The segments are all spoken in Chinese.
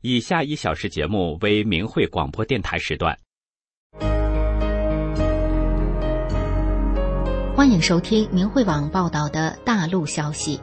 以下1小时节目为明慧广播电台时段。 欢迎收听明慧网报道的大陆消息。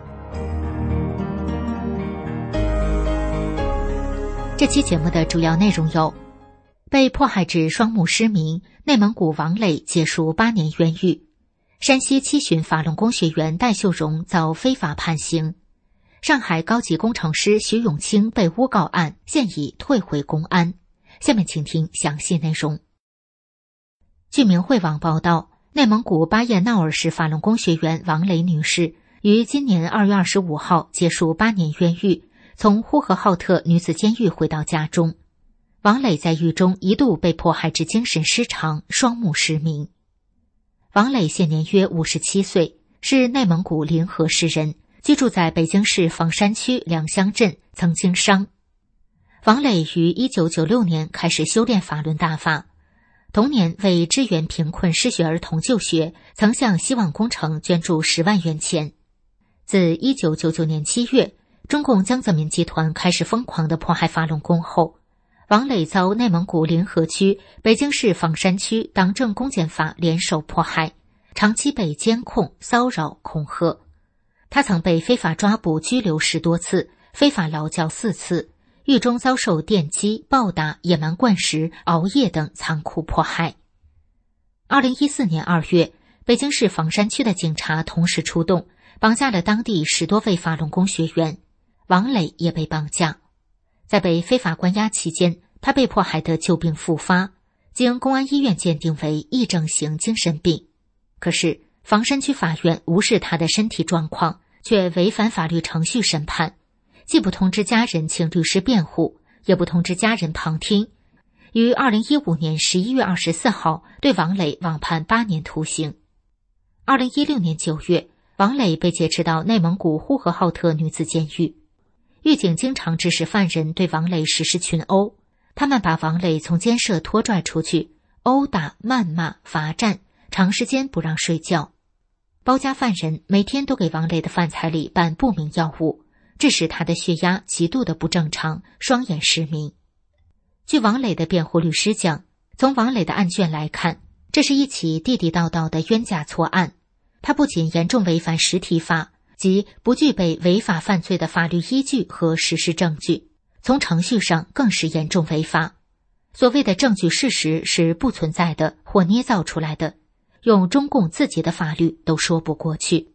这期节目的主要内容有：被迫害致双目失明，内蒙古王磊结束8年冤狱；山西七旬法轮功学员戴秀荣遭非法判刑；上海高级工程师徐永清被诬告案现已退回公安。下面请听详细内容。据明慧网报道，内蒙古巴彦淖尔市法轮功学员王磊女士于今年2月25号结束8年冤狱，从呼和浩特女子监狱回到家中。王磊在狱中一度被迫害致精神失常，双目失明。王磊现年约57岁，是内蒙古临河市人，居住在北京市房山区良乡镇，曾经商。王磊于1996年开始修炼法轮大法，同年为支援贫困失学儿童就学，曾向希望工程捐助10万元钱。自1999年7月，中共江泽民集团开始疯狂地迫害法轮功后，王磊遭内蒙古临河区、北京市房山区党政公检法联手迫害，长期被监控、骚扰、恐吓。他曾被非法抓捕拘留10多次，非法劳教4次，狱中遭受电击、暴打、野蛮灌食、熬夜等残酷迫害。2014年2月，北京市房山区的警察同时出动，绑架了当地10多位法轮功学员，王磊也被绑架。在被非法关押期间，他被迫害得旧病复发，经公安医院鉴定为癔症型精神病。可是房山区法院无视他的身体状况，却违反法律程序审判，既不通知家人请律师辩护，也不通知家人旁听，于2015年11月24号对王磊网判8年徒刑。2016年9月，王磊被劫持到内蒙古呼和浩特女子监狱，狱警经常指使犯人对王磊实施群殴，他们把王磊从监舍拖拽出去，殴打、谩骂、罚站，长时间不让睡觉。包夹犯人每天都给王磊的饭菜里拌不明药物，致使他的血压极度的不正常，双眼失明。据王磊的辩护律师讲，从王磊的案卷来看，这是一起地地道道的冤假错案，他不仅严重违反实体法，即不具备违法犯罪的法律依据和实施证据，从程序上更是严重违法。所谓的证据事实是不存在的或捏造出来的，用中共自己的法律都说不过去。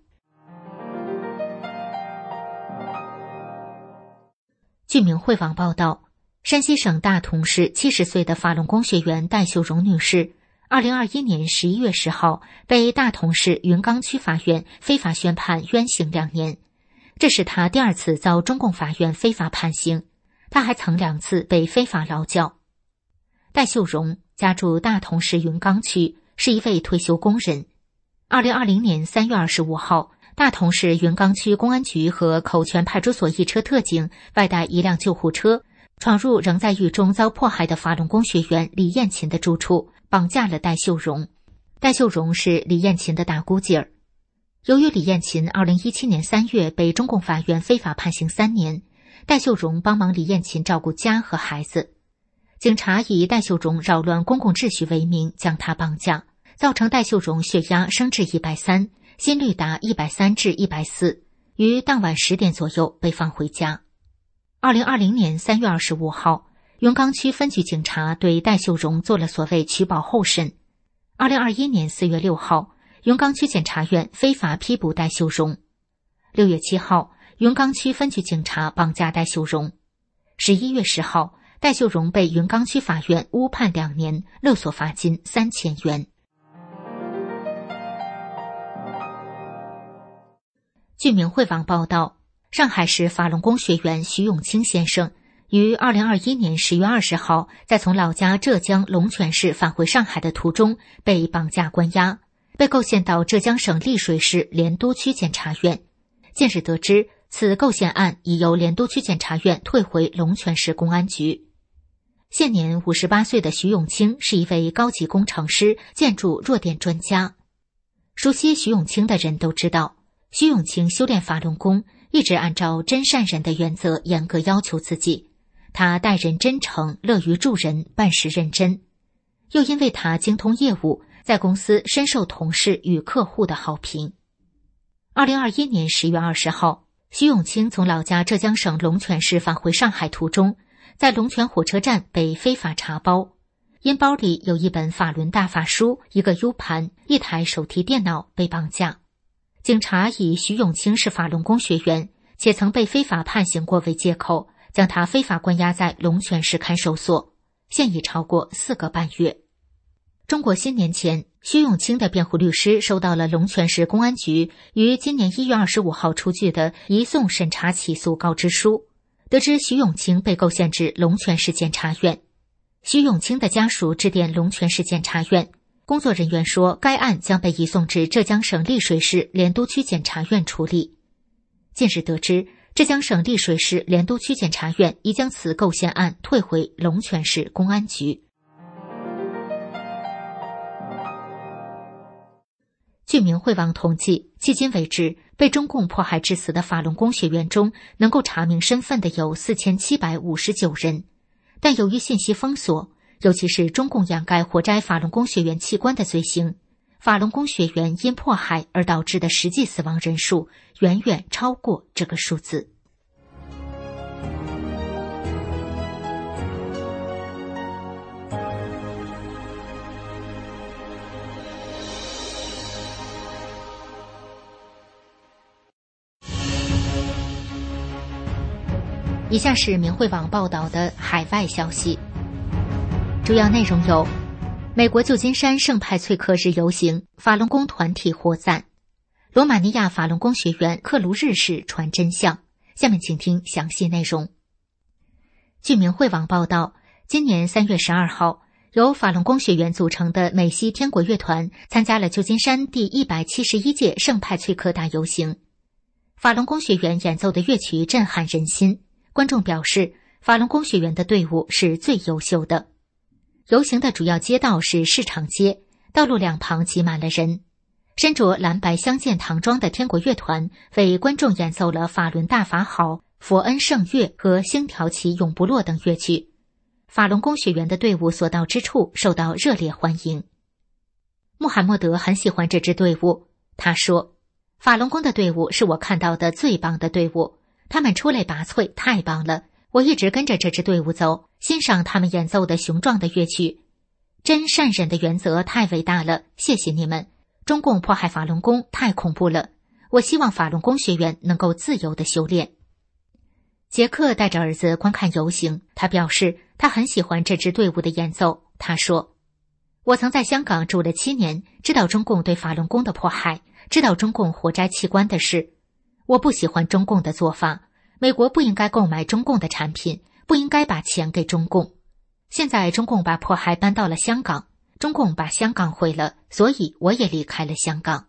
据明慧网报道，山西省大同市70岁的法轮功学员戴秀荣女士2021年11月10号被大同市云冈区法院非法宣判冤刑2年，这是她第2次遭中共法院非法判刑，她还曾2次被非法劳教。戴秀荣家住大同市云冈区，是一位退休工人。2020年3月25号，大同市云冈区公安局和口泉派出所一车特警外带一辆救护车，闯入仍在狱中遭迫害的法轮功学员李艳琴的住处，绑架了戴秀荣。戴秀荣是李艳琴的大姑姐儿。由于李艳琴2017年3月被中共法院非法判刑3年，戴秀荣帮忙李艳琴照顾家和孩子。警察以戴秀荣扰乱公共秩序为名将她绑架，造成戴秀荣血压升至130，心率达130至140，于当晚10点左右被放回家。2020年3月25号，云冈区分局警察对戴秀荣做了所谓取保候审。2021年4月6号，云冈区检察院非法批捕戴秀荣。6月7号，云冈区分局警察绑架戴秀荣。11月10号，戴秀荣被云冈区法院误判2年，勒索罚金3000元。据明慧网报道，上海市法轮功学员徐永清先生于2021年10月20号在从老家浙江龙泉市返回上海的途中被绑架关押，被构陷到浙江省丽水市莲都区检察院。近日得知，此构陷案已由莲都区检察院退回龙泉市公安局。现年58岁的徐永清是一位高级工程师、建筑弱电专家。熟悉徐永清的人都知道，徐永清修炼法轮功一直按照真善人的原则严格要求自己， 他待人真诚，乐于助人，办事认真。又因为他精通业务，在公司深受同事与客户的好评。2021年10月20号，徐永清从老家浙江省龙泉市返回上海途中，在龙泉火车站被非法查包，因包里有一本法轮大法书、一个 U 盘、一台手提电脑被绑架。警察以徐永清是法轮功学员，且曾被非法判刑过为借口，将他非法关押在龙泉市看守所，现已超过4个半月。中国新年前，徐永清的辩护律师收到了龙泉市公安局于今年1月25号出具的移送审查起诉告知书，得知徐永清被构陷至龙泉市检察院。徐永清的家属致电龙泉市检察院，工作人员说该案将被移送至浙江省丽水市莲都区检察院处理。近日得知，浙江省丽水市莲都区检察院已将此构陷案退回龙泉市公安局。据明慧网统计，迄今为止，被中共迫害致死的法轮功学员中，能够查明身份的有4759人，但由于信息封锁，尤其是中共掩盖活摘法轮功学员器官的罪行，法轮功学员因迫害而导致的实际死亡人数远远超过这个数字。以下是明慧网报道的海外消息，主要内容有：美国旧金山圣派翠克日游行，法轮功团体获赞；罗马尼亚法轮功学员克卢日氏传真相。下面请听详细内容。据明慧网报道，今年3月12号，由法轮功学员组成的美西天国乐团参加了旧金山第171届圣派翠克大游行。法轮功学员演奏的乐曲震撼人心，观众表示，法轮功学员的队伍是最优秀的。游行的主要街道是市场街，道路两旁挤满了人。身着蓝白相间唐装的天国乐团为观众演奏了法轮大法好、佛恩圣乐和星条旗永不落等乐曲。法轮功学员的队伍所到之处受到热烈欢迎。穆罕默德很喜欢这支队伍，他说，法轮功的队伍是我看到的最棒的队伍，他们出类拔萃，太棒了！我一直跟着这支队伍走，欣赏他们演奏的雄壮的乐曲。真善忍的原则太伟大了，谢谢你们！中共迫害法轮功太恐怖了，我希望法轮功学员能够自由地修炼。杰克带着儿子观看游行，他表示他很喜欢这支队伍的演奏。他说，我曾在香港住了7年，知道中共对法轮功的迫害，知道中共活摘器官的事。我不喜欢中共的做法，美国不应该购买中共的产品，不应该把钱给中共。现在中共把迫害搬到了香港，中共把香港毁了，所以我也离开了香港。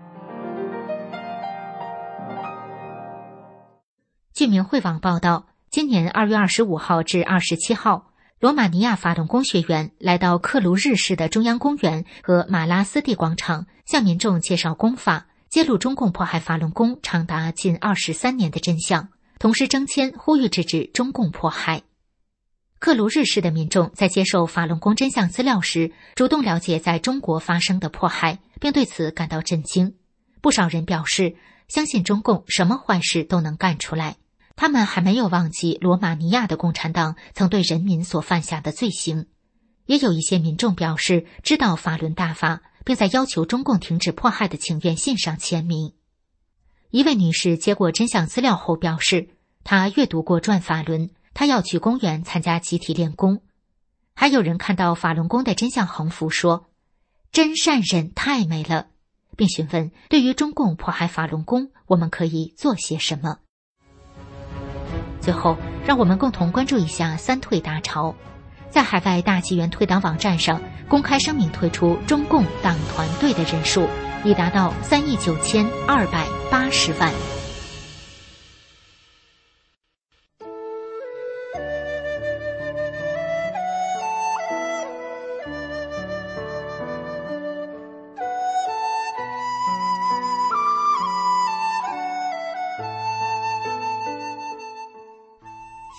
据明慧网报道，今年2月25号至27号，罗马尼亚法轮功学员来到克卢日市的中央公园和马拉斯蒂广场，向民众介绍功法，揭露中共迫害法轮功长达近23年的真相，同时征签呼吁制止中共迫害。克卢日市的民众在接受法轮功真相资料时，主动了解在中国发生的迫害，并对此感到震惊。不少人表示，相信中共什么坏事都能干出来。他们还没有忘记罗马尼亚的共产党曾对人民所犯下的罪行。也有一些民众表示知道法轮大法，并在要求中共停止迫害的请愿信上签名。一位女士接过真相资料后表示，她阅读过转法轮，她要去公园参加集体练功。还有人看到法轮功的真相横幅说，真善忍太美了，并询问对于中共迫害法轮功，我们可以做些什么。最后，让我们共同关注一下三退大潮。在海外大纪元退党网站上公开声明退出中共党团队的人数已达到3亿9280万。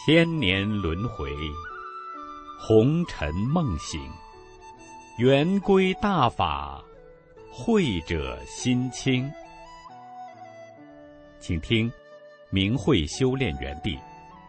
千年轮回，红尘梦醒，圆归大法，慧者心清。请听明慧修炼园地。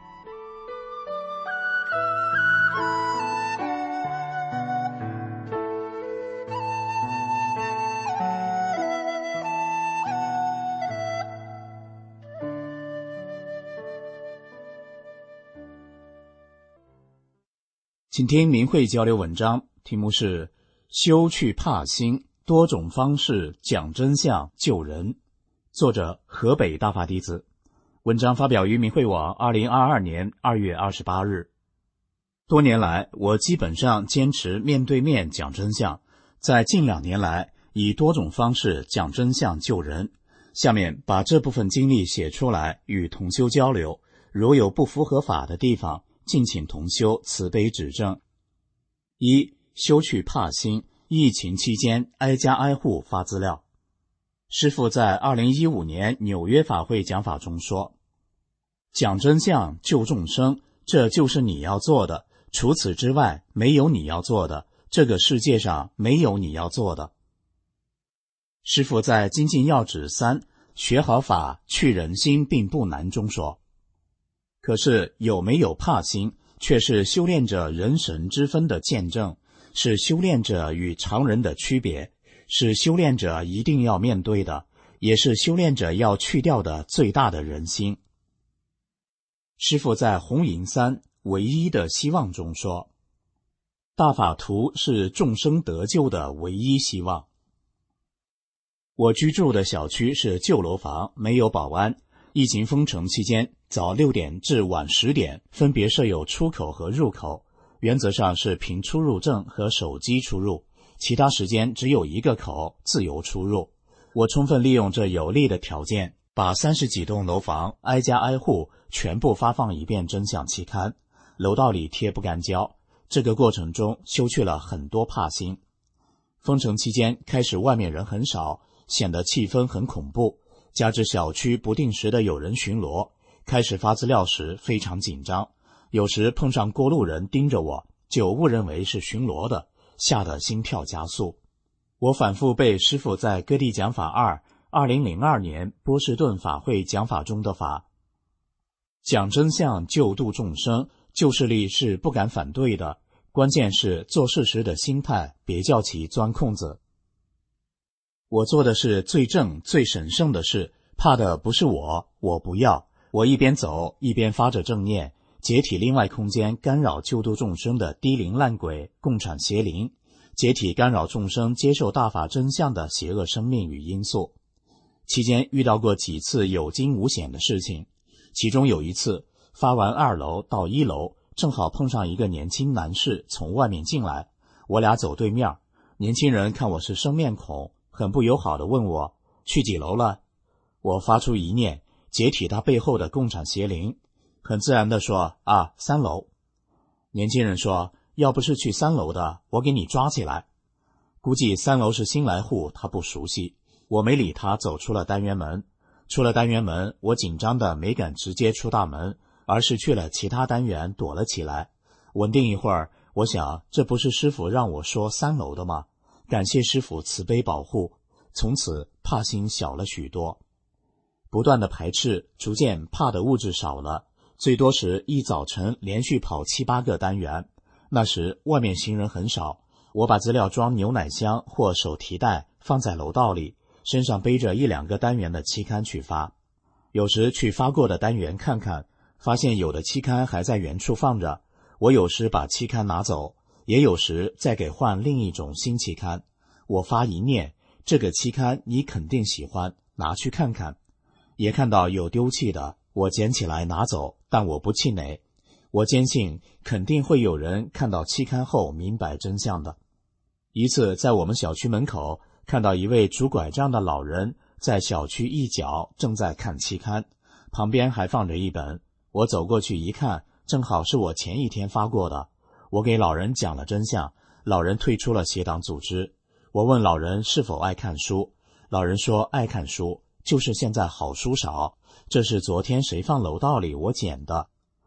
请听明慧交流文章，题目是修去怕心，多种方式讲真相救人，作者河北大法弟子。文章发表于明慧网2022年2月28日。多年来，我基本上坚持面对面讲真相，在近2年来以多种方式讲真相救人。下面把这部分经历写出来与同修交流，如有不符合法的地方，敬请同修慈悲指正。一、修去怕心，疫情期间挨家挨户发资料。师父在2015年纽约法会讲法中说，讲真相救众生，这就是你要做的，除此之外没有你要做的，这个世界上没有你要做的。师父在精进要旨3学好法去人心并不难中说，可是有没有怕心，却是修炼者人神之分的见证，是修炼者与常人的区别，是修炼者一定要面对的，也是修炼者要去掉的最大的人心。师父在红银3唯一的希望中说，大法图是众生得救的唯一希望。我居住的小区是旧楼房，没有保安。疫情封城期间，早6点至晚10点分别设有出口和入口，原则上是凭出入证和手机出入，其他时间只有一个口，自由出入。我充分利用这有利的条件，把30几栋楼房挨家挨户全部发放一遍真相期刊，楼道里贴不干胶。这个过程中修去了很多怕心。封城期间开始外面人很少，显得气氛很恐怖，加之小区不定时的有人巡逻，开始发资料时非常紧张，有时碰上过路人盯着我，就误认为是巡逻的，吓得心跳加速。我反复背师父在各地讲法2002年波士顿法会讲法中的法，讲真相救度众生，旧势力是不敢反对的，关键是做事时的心态，别叫其钻空子。我做的是最正最神圣的事，怕的不是我不要。我一边走一边发着正念，解体另外空间干扰救度众生的低灵烂鬼共产邪灵，解体干扰众生接受大法真相的邪恶生命与因素。期间遇到过几次有惊无险的事情，其中有一次发完2楼到1楼，正好碰上一个年轻男士从外面进来，我俩走对面，年轻人看我是生面孔，很不友好地问我去几楼了。我发出一念，解体他背后的共产邪灵，很自然地说3楼。年轻人说，要不是去3楼的，我给你抓起来。估计3楼是新来户，他不熟悉，我没理他，走出了单元门。出了单元门，我紧张的没敢直接出大门，而是去了其他单元躲了起来。稳定一会儿，我想这不是师父让我说3楼的吗？感谢师父慈悲保护，从此怕心小了许多。不断的排斥，逐渐怕的物质少了，最多时一早晨连续跑7、8个单元。那时外面行人很少，我把资料装牛奶箱或手提袋放在楼道里，身上背着1、2个单元的期刊去发。有时去发过的单元看看，发现有的期刊还在原处放着，我有时把期刊拿走，也有时再给换另一种新期刊。我发一念，这个期刊你肯定喜欢，拿去看看。也看到有丢弃的，我捡起来拿走，但我不气馁。我坚信肯定会有人看到期刊后明白真相的。一次在我们小区门口看到一位拄拐杖的老人在小区一角正在看期刊，旁边还放着一本。我走过去一看，正好是我前一天发过的。我给老人讲了真相，老人退出了邪党组织。我问老人是否爱看书，老人说爱看书，就是现在好书少，这是昨天谁放楼道里我捡的。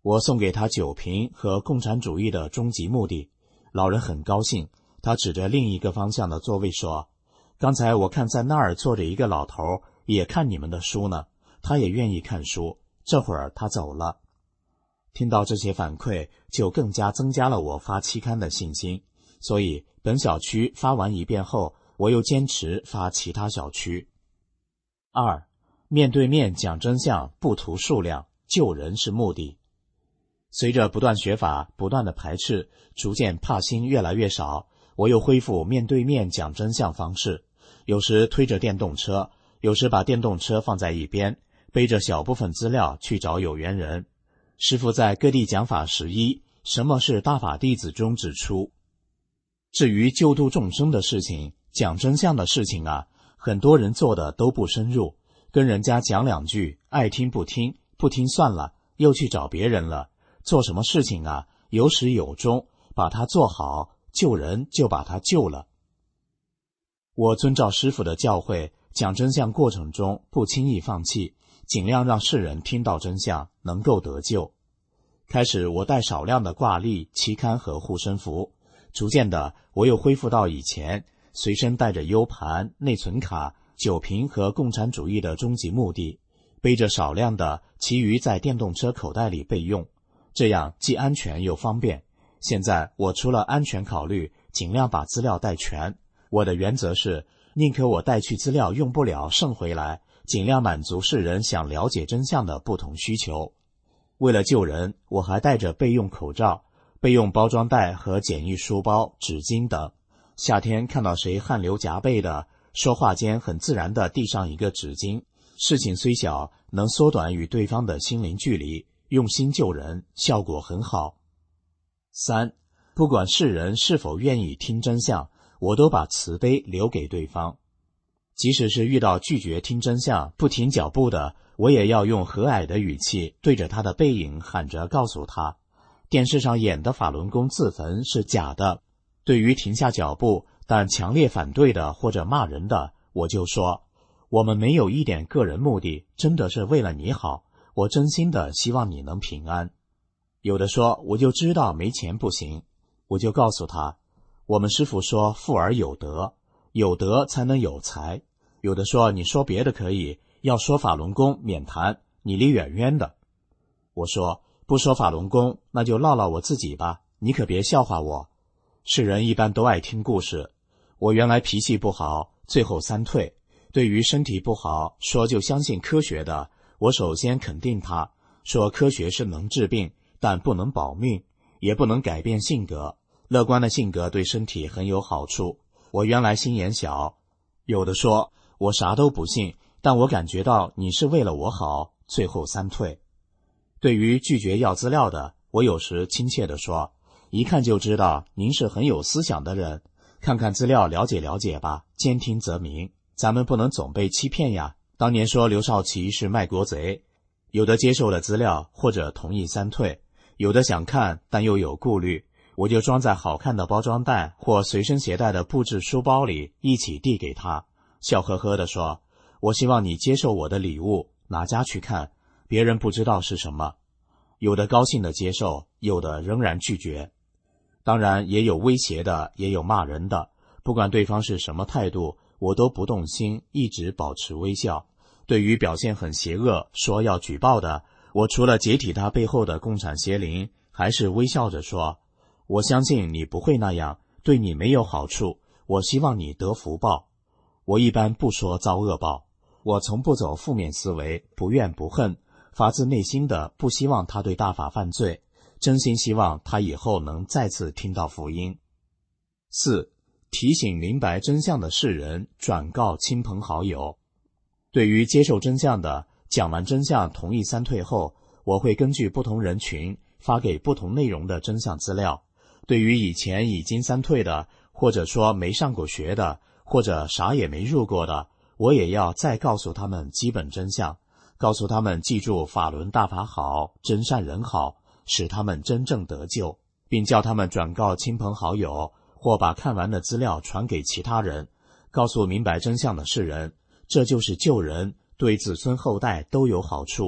我送给他酒瓶和共产主义的终极目的。老人很高兴，他指着另一个方向的座位说，刚才我看在那儿坐着一个老头，也看你们的书呢，他也愿意看书，这会儿他走了。听到这些反馈，就更加增加了我发期刊的信心，所以本小区发完一遍后，我又坚持发其他小区。2. 面对面讲真相，不图数量，救人是目的。随着不断学法，不断的排斥，逐渐怕心越来越少，我又恢复面对面讲真相方式，有时推着电动车，有时把电动车放在一边，背着小部分资料去找有缘人。师父在各地讲法11什么是大法弟子中指出，至于救度众生的事情，讲真相的事情啊，很多人做的都不深入，跟人家讲两句，爱听不听，不听算了，又去找别人了。做什么事情啊，有始有终，把它做好，救人就把它救了。我遵照师父的教诲，讲真相过程中不轻易放弃，尽量让世人听到真相，能够得救。开始我带少量的挂历、期刊和护身符，逐渐的我又恢复到以前，随身带着 U 盘、内存卡、酒瓶和共产主义的终极目的，背着少量的，其余在电动车口袋里备用，这样既安全又方便。现在我除了安全考虑，尽量把资料带全。我的原则是，宁可我带去资料用不了剩回来，尽量满足世人想了解真相的不同需求。为了救人，我还带着备用口罩、备用包装袋和简易书包、纸巾等。夏天看到谁汗流浃背的，说话间很自然地递上一个纸巾，事情虽小，能缩短与对方的心灵距离，用心救人，效果很好。3. 不管世人是否愿意听真相，我都把慈悲留给对方。即使是遇到拒绝听真相、不停脚步的，我也要用和蔼的语气对着他的背影喊着告诉他，电视上演的法轮功自焚是假的。对于停下脚步但强烈反对的或者骂人的，我就说，我们没有一点个人目的，真的是为了你好，我真心的希望你能平安。有的说，我就知道没钱不行，我就告诉他，我们师父说富而有德，有德才能有财。有的说，你说别的可以，要说法轮功免谈，你离远远的。我说，不说法轮功，那就唠唠我自己吧，你可别笑话我。世人一般都爱听故事，我原来脾气不好，最后3退。对于身体不好，说就相信科学的，我首先肯定他，说科学是能治病，但不能保命，也不能改变性格。乐观的性格对身体很有好处。我原来心眼小。有的说，我啥都不信，但我感觉到你是为了我好，最后3退。对于拒绝要资料的，我有时亲切地说，一看就知道您是很有思想的人，看看资料了解了解吧，兼听则明。咱们不能总被欺骗呀。当年说刘少奇是卖国贼，有的接受了资料或者同意3退，有的想看但又有顾虑，我就装在好看的包装袋或随身携带的布制书包里，一起递给他，笑呵呵地说，我希望你接受我的礼物，拿家去看，别人不知道是什么。有的高兴地接受，有的仍然拒绝。当然也有威胁的，也有骂人的，不管对方是什么态度，我都不动心，一直保持微笑。对于表现很邪恶，说要举报的，我除了解体他背后的共产邪灵，还是微笑着说，我相信你不会那样，对你没有好处，我希望你得福报。我一般不说遭恶报，我从不走负面思维，不怨不恨，发自内心的不希望他对大法犯罪，真心希望他以后能再次听到福音。4. 提醒明白真相的世人，转告亲朋好友。对于接受真相的，讲完真相同意3退后，我会根据不同人群发给不同内容的真相资料。对于以前已经3退的，或者说没上过学的，或者啥也没入过的，我也要再告诉他们基本真相，告诉他们记住法轮大法好，真善人好，使他们真正得救，并叫他们转告亲朋好友，或把看完的资料传给其他人，告诉明白真相的世人，这就是救人，对子孙后代都有好处。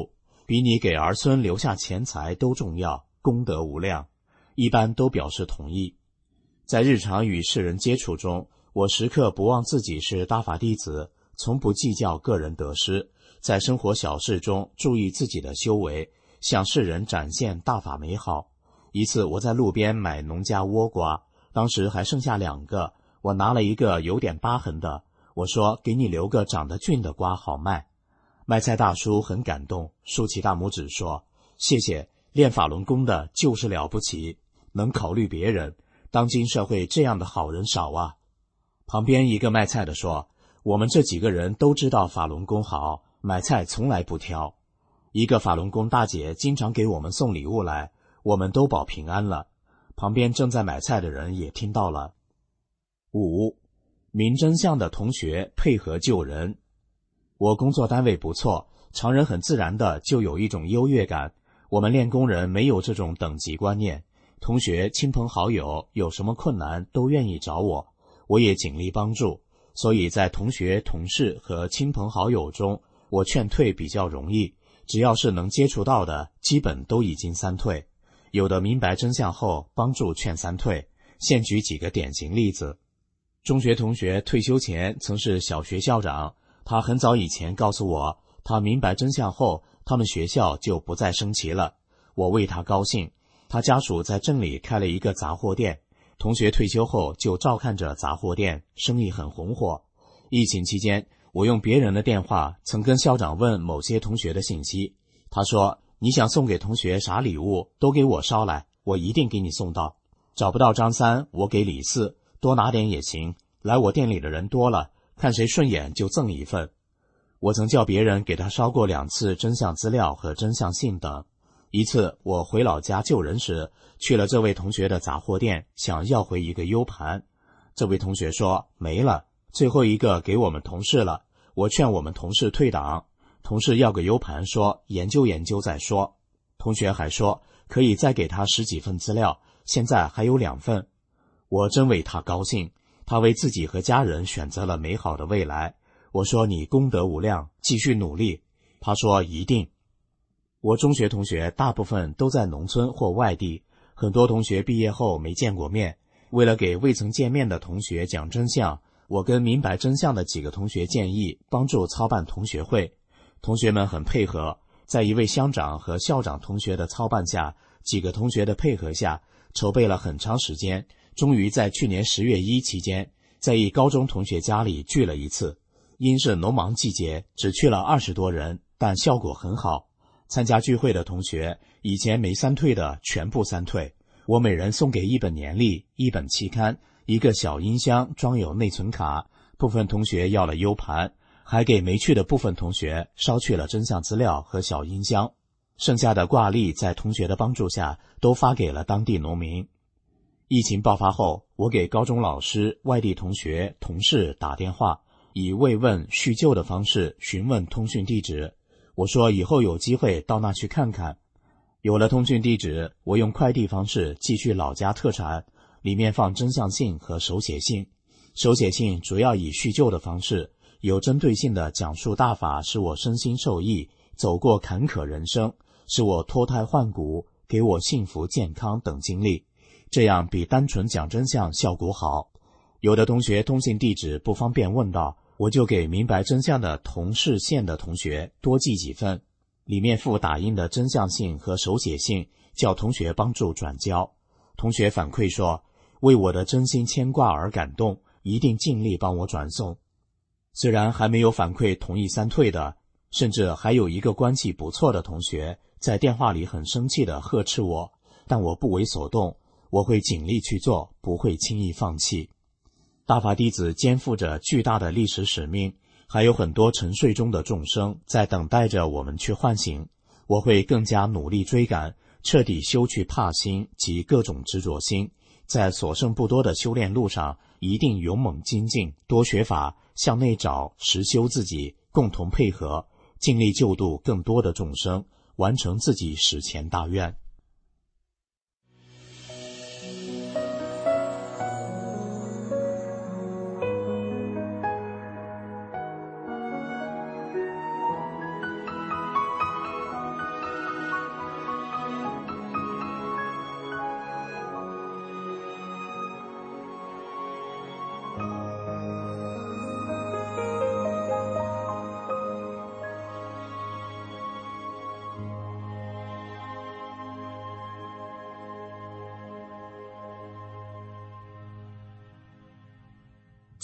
比你给儿孙留下钱财都重要，功德无量，一般都表示同意。在日常与世人接触中，我时刻不忘自己是大法弟子，从不计较个人得失，在生活小事中注意自己的修为，向世人展现大法美好。一次我在路边买农家倭瓜，当时还剩下2个，我拿了一个有点疤痕的，我说给你留个长得俊的瓜好卖。卖菜大叔很感动，竖起大拇指说，谢谢，练法轮功的就是了不起，能考虑别人，当今社会这样的好人少啊。旁边一个卖菜的说，我们这几个人都知道法轮功好，买菜从来不挑。一个法轮功大姐经常给我们送礼物来，我们都保平安了。旁边正在买菜的人也听到了。5. 明真相的同学配合救人。我工作单位不错，常人很自然的就有一种优越感，我们练功人没有这种等级观念，同学亲朋好友有什么困难都愿意找我，我也尽力帮助，所以在同学、同事和亲朋好友中，我劝退比较容易，只要是能接触到的，基本都已经3退。有的明白真相后帮助劝3退，现举几个典型例子。中学同学退休前曾是小学校长，他很早以前告诉我，他明白真相后，他们学校就不再升旗了。我为他高兴。他家属在镇里开了一个杂货店，同学退休后就照看着杂货店，生意很红火。疫情期间，我用别人的电话曾跟校长问某些同学的信息，他说，你想送给同学啥礼物都给我捎来，我一定给你送到。找不到张3，我给李4，多拿点也行，来我店里的人多了，看谁顺眼就赠一份。我曾叫别人给他捎过2次真相资料和真相信等。一次我回老家救人时，去了这位同学的杂货店，想要回一个 U 盘。这位同学说没了，最后一个给我们同事了。我劝我们同事退档，同事要个 U 盘，说研究研究再说。同学还说可以再给他10几份资料，现在还有2份。我真为他高兴，他为自己和家人选择了美好的未来。我说你功德无量，继续努力。他说一定。我中学同学大部分都在农村或外地，很多同学毕业后没见过面。为了给未曾见面的同学讲真相，我跟明白真相的几个同学建议帮助操办同学会。同学们很配合，在一位乡长和校长同学的操办下，几个同学的配合下，筹备了很长时间，终于在去年10月1期间，在一高中同学家里聚了一次。因是农忙季节，只去了20多人，但效果很好。参加聚会的同学，以前没3退的全部3退。我每人送给1本年历、1本期刊、一个小音箱装有内存卡，部分同学要了 U 盘，还给没去的部分同学捎去了真相资料和小音箱。剩下的挂历在同学的帮助下都发给了当地农民。疫情爆发后，我给高中老师、外地同学、同事打电话，以慰问叙旧的方式询问通讯地址。我说以后有机会到那去看看。有了通讯地址，我用快递方式寄去老家特产，里面放真相信和手写信。手写信主要以叙旧的方式，有针对性的讲述大法使我身心受益，走过坎坷人生，使我脱胎换骨，给我幸福健康等经历，这样比单纯讲真相效果好。有的同学通信地址不方便问到，我就给明白真相的同市县的同学多寄几份，里面附打印的真相信和手写信，叫同学帮助转交。同学反馈说，为我的真心牵挂而感动，一定尽力帮我转送。虽然还没有反馈同意3退的，甚至还有一个关系不错的同学在电话里很生气地呵斥我，但我不为所动，我会尽力去做，不会轻易放弃。大法弟子肩负着巨大的历史使命，还有很多沉睡中的众生在等待着我们去唤醒。我会更加努力追赶，彻底修去怕心及各种执着心，在所剩不多的修炼路上一定勇猛精进，多学法，向内找，实修自己，共同配合，尽力救度更多的众生，完成自己史前大愿。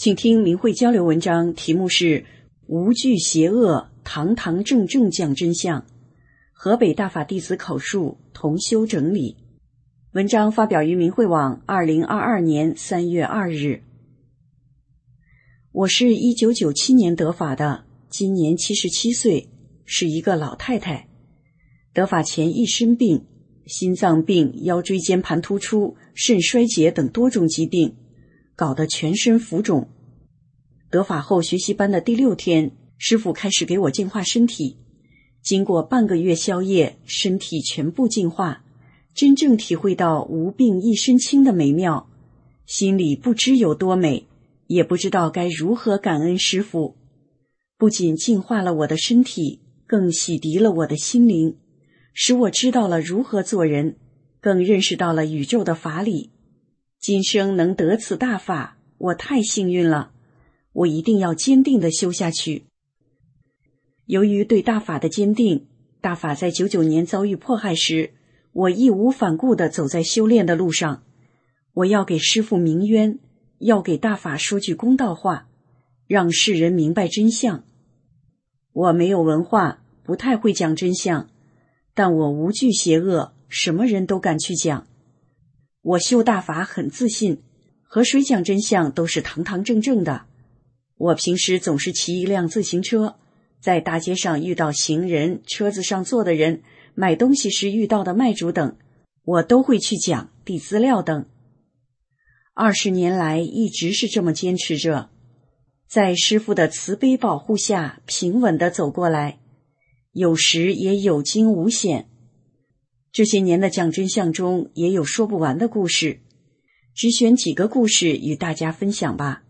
请听明慧交流文章，题目是无惧邪恶，堂堂正正讲真相，河北大法弟子口述，同修整理。文章发表于明慧网2022年3月2日。我是1997年得法的，今年77岁，是一个老太太。得法前一身病，心脏病、腰椎间盘突出、肾衰竭等多种疾病，搞得全身浮肿。得法后学习班的第6天，师父开始给我净化身体，经过半个月宵夜，身体全部净化，真正体会到无病一身轻的美妙，心里不知有多美，也不知道该如何感恩师父。不仅净化了我的身体，更洗涤了我的心灵，使我知道了如何做人，更认识到了宇宙的法理。今生能得此大法，我太幸运了，我一定要坚定地修下去。由于对大法的坚定，大法在99年遭遇迫害时，我义无反顾地走在修炼的路上。我要给师父鸣冤，要给大法说句公道话，让世人明白真相。我没有文化，不太会讲真相，但我无惧邪恶，什么人都敢去讲。我修大法很自信，和谁讲真相都是堂堂正正的。我平时总是骑一辆自行车，在大街上遇到行人、车子上坐的人、买东西时遇到的卖主等，我都会去讲、递资料等。20年来一直是这么坚持着，在师父的慈悲保护下平稳地走过来，有时也有惊无险。这些年的讲真相中也有说不完的故事，只选几个故事与大家分享吧。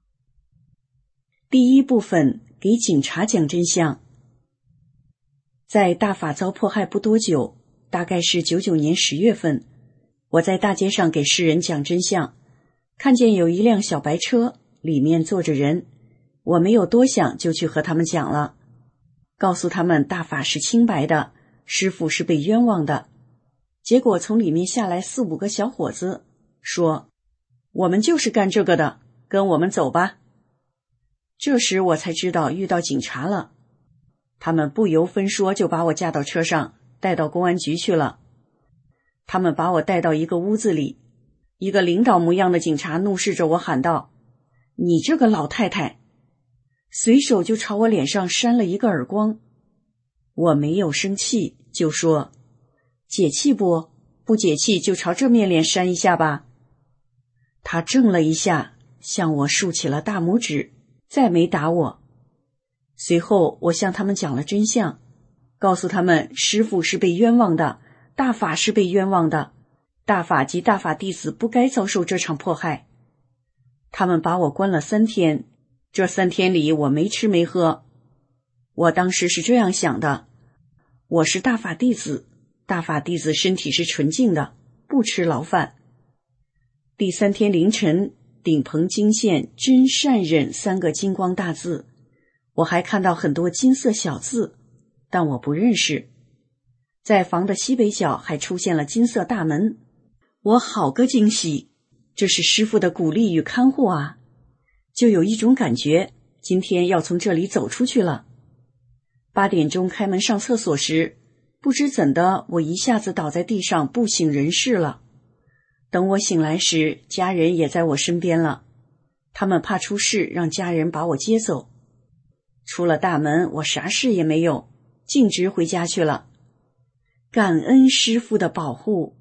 第一部分，给警察讲真相。在大法遭迫害不多久，大概是99年10月份，我在大街上给世人讲真相，看见有一辆小白车，里面坐着人，我没有多想就去和他们讲了，告诉他们大法是清白的，师父是被冤枉的。结果从里面下来4、5个小伙子，说我们就是干这个的，跟我们走吧。这时我才知道遇到警察了，他们不由分说就把我架到车上，带到公安局去了。他们把我带到一个屋子里，一个领导模样的警察怒视着我喊道：你这个老太太！随手就朝我脸上扇了一个耳光。我没有生气，就说解气不？不解气就朝这面脸扇一下吧。他怔了一下，向我竖起了大拇指，再没打我。随后我向他们讲了真相，告诉他们师父是被冤枉的，大法是被冤枉的，大法及大法弟子不该遭受这场迫害。他们把我关了3天，这3天里我没吃没喝。我当时是这样想的，我是大法弟子，大法弟子身体是纯净的，不吃牢饭。第3天凌晨，顶棚惊现真善忍3个金光大字，我还看到很多金色小字，但我不认识。在房的西北角还出现了金色大门，我好个惊喜，这是师父的鼓励与看护啊，就有一种感觉，今天要从这里走出去了。8点钟开门上厕所时，不知怎的，我一下子倒在地上不省人事了。等我醒来时，家人也在我身边了，他们怕出事，让家人把我接走。出了大门，我啥事也没有，径直回家去了。感恩师父的保护。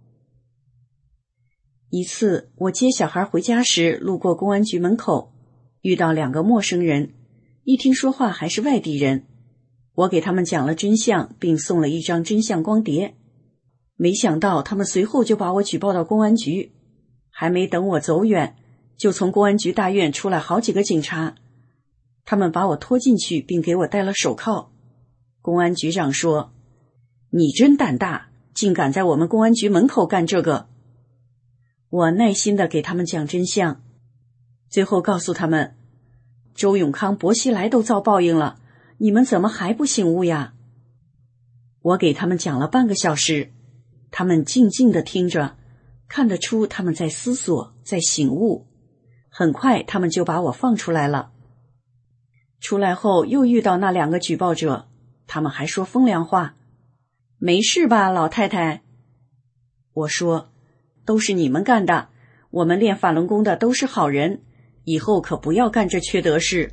一次，我接小孩回家时，路过公安局门口，遇到2个陌生人，一听说话还是外地人。我给他们讲了真相，并送了一张真相光碟。没想到他们随后就把我举报到公安局，还没等我走远，就从公安局大院出来好几个警察，他们把我拖进去，并给我戴了手铐。公安局长说：你真胆大，竟敢在我们公安局门口干这个。我耐心地给他们讲真相，最后告诉他们，周永康、薄熙来都遭报应了，你们怎么还不醒悟呀？我给他们讲了半个小时，他们静静地听着，看得出他们在思索，在醒悟， 很快他们就把我放出来了。出来后又遇到那2个举报者，他们还说风凉话。没事吧，老太太？我说，都是你们干的，我们练法轮功的都是好人，以后可不要干这缺德事。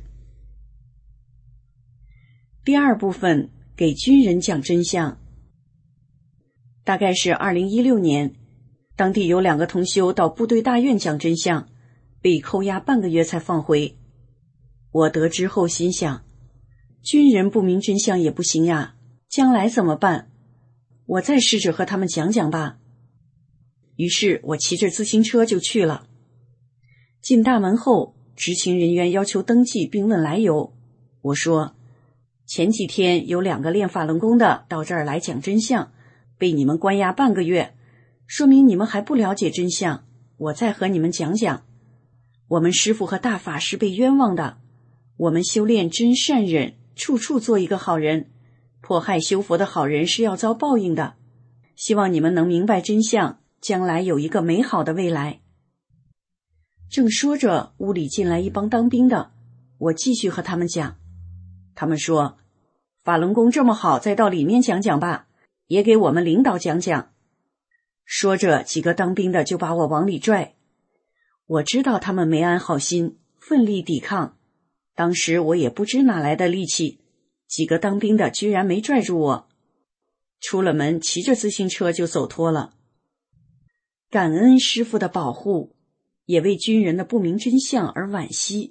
第2部分，给军人讲真相。大概是2016年，当地有2个同修到部队大院讲真相，被扣押半个月才放回。我得知后心想，军人不明真相也不行呀，将来怎么办？我再试着和他们讲讲吧。于是我骑着自行车就去了。进大门后，执勤人员要求登记并问来由。我说，前几天有2个练法轮功的到这儿来讲真相，被你们关押半个月，说明你们还不了解真相，我再和你们讲讲。我们师父和大法是被冤枉的，我们修炼真善忍，处处做一个好人，迫害修佛的好人是要遭报应的，希望你们能明白真相，将来有一个美好的未来。正说着，屋里进来一帮当兵的，我继续和他们讲。他们说，法轮功这么好，再到里面讲讲吧，也给我们领导讲讲。说着，几个当兵的就把我往里拽。我知道他们没安好心，奋力抵抗。当时我也不知哪来的力气，几个当兵的居然没拽住我。出了门，骑着自行车就走脱了。感恩师父的保护，也为军人的不明真相而惋惜。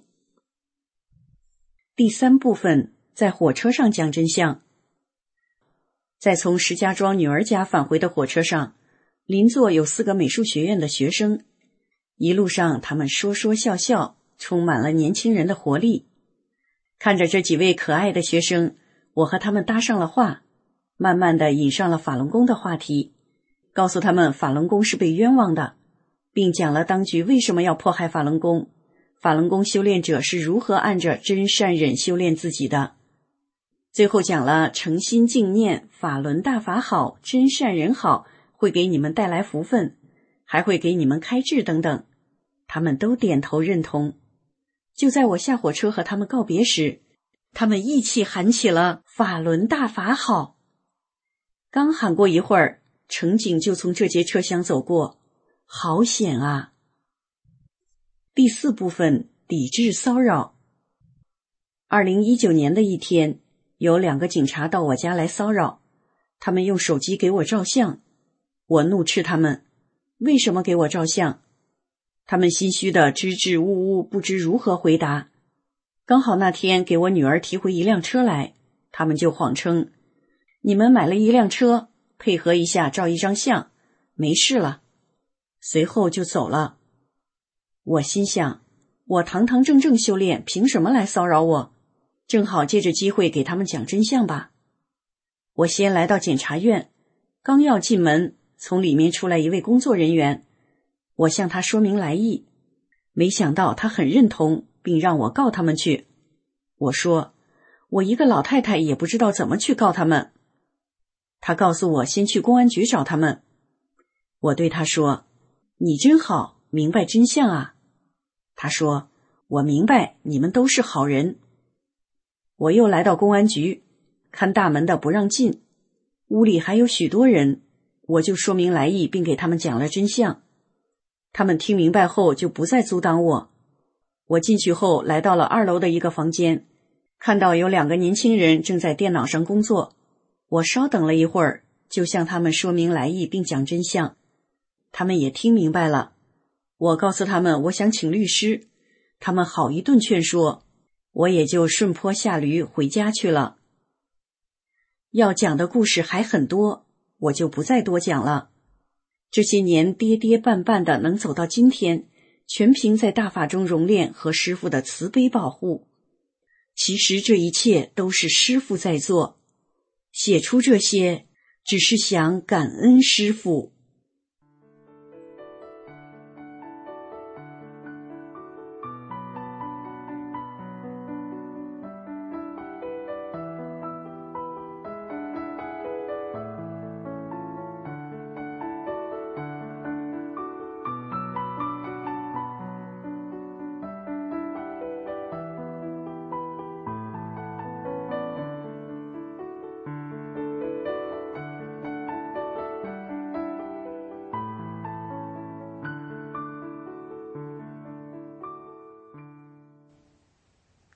第3部分，在火车上讲真相。在从石家庄女儿家返回的火车上，邻座有4个美术学院的学生，一路上他们说说笑笑，充满了年轻人的活力。看着这几位可爱的学生，我和他们搭上了话，慢慢地引上了法轮功的话题，告诉他们法轮功是被冤枉的，并讲了当局为什么要迫害法轮功，法轮功修炼者是如何按着真善忍修炼自己的。最后讲了诚心敬念法轮大法好，真善忍好，会给你们带来福分，还会给你们开智等等，他们都点头认同。就在我下火车和他们告别时，他们一起喊起了法轮大法好。刚喊过一会儿，乘警就从这节车厢走过，好险啊！第4部分，抵制骚扰。2019年的一天，有2个警察到我家来骚扰，他们用手机给我照相。我怒斥他们，为什么给我照相？他们心虚的支支吾吾，不知如何回答。刚好那天给我女儿提回一辆车来，他们就谎称，你们买了一辆车，配合一下照一张相，没事了。随后就走了。我心想，我堂堂正正修炼，凭什么来骚扰我？正好借着机会给他们讲真相吧。我先来到检察院，刚要进门，从里面出来一位工作人员，我向他说明来意，没想到他很认同，并让我告他们去。我说，我一个老太太也不知道怎么去告他们。他告诉我先去公安局找他们。我对他说，你真好，明白真相啊。他说，我明白，你们都是好人。我又来到公安局，看大门的不让进，屋里还有许多人，我就说明来意，并给他们讲了真相。他们听明白后就不再阻挡我。我进去后来到了2楼的一个房间，看到有2个年轻人正在电脑上工作。我稍等了一会儿，就向他们说明来意并讲真相。他们也听明白了。我告诉他们我想请律师，他们好一顿劝说，我也就顺坡下驴回家去了。要讲的故事还很多，我就不再多讲了。这些年跌跌绊绊的能走到今天，全凭在大法中熔炼和师父的慈悲保护。其实这一切都是师父在做，写出这些只是想感恩师父。